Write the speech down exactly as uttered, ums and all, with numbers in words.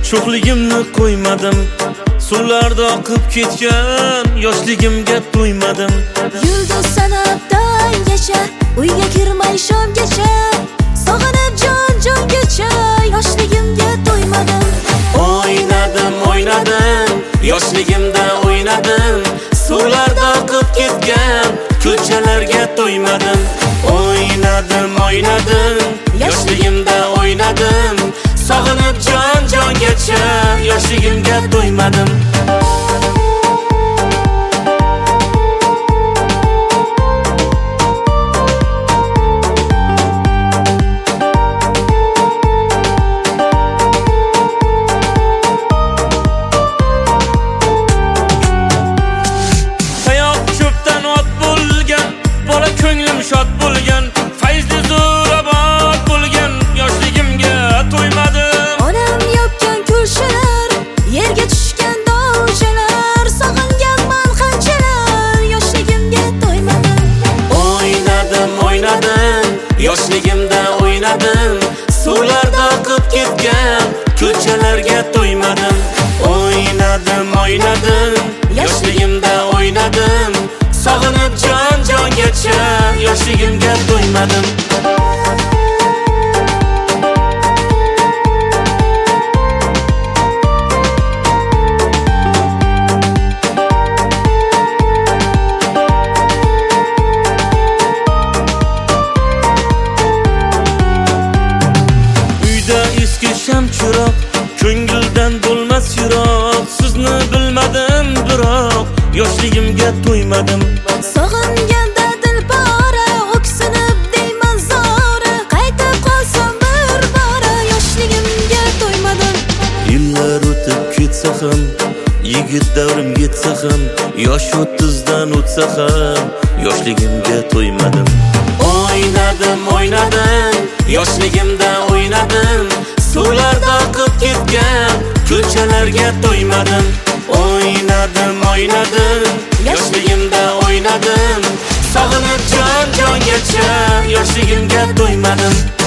sho'xligimni qo'ymadim. Suvlarda oqib ketgan yoshligimga to'ymadim. Yulduz sanab tonggacha, uyga kirmay shomgacha, sog'inib jon jongacha, yoshligimga to'ymadim. O'ynadim, o'ynadim, yoshligimda o'ynadim. Suvlarda oqib ketgan ko'chalarga to'ymadim. O'ynadim, o'ynadim, yoshligimda o'ynadim. Sog'inib jon jongacha, yoshligimga to'ymadim. Ko'nglim shod bo'lgan, fayzli zo'rabod bo'lgan, yoshligimga to'ymadim. Onam yopgan kulshalar, yerga tushgan dovchalar, sog'inganman qanchalar, yoshligimga to'ymadim. O'ynadim, o'ynadim, yoshligimda o'ynadim. Suvlarda oqib ketgan ko'chalarga to'ymadim. O'ynadim, o'ynadim, yoshligimda o'ynadim. Sog'inib jon jongacha, yoshligimga to'ymadim. Uyda eski shamchiroq, ko'ngildan bo'lmas yiroq. Sizni bilmadim biroq, yoshligimga to'ymadim. Sog'inganda dilbora, o'ksinib deyman zora, qaytib qolsam bir bora, yoshligimga to'ymadim. Yillar o'tib ketsa ham, yigit davrim yetsa ham, yosh o'ttizdan o'tsa ham, yoshligimga to'ymadim. O'ynadim, o'ynadim, yoshligimda o'ynadim. Suvlarda oqib ketgan ko'chalarga to'ymadim. O'ynadim, o'ynadim, yoshligimda o'ynadim. Sog'inib jon jongacha, yoshligimga to'ymadim.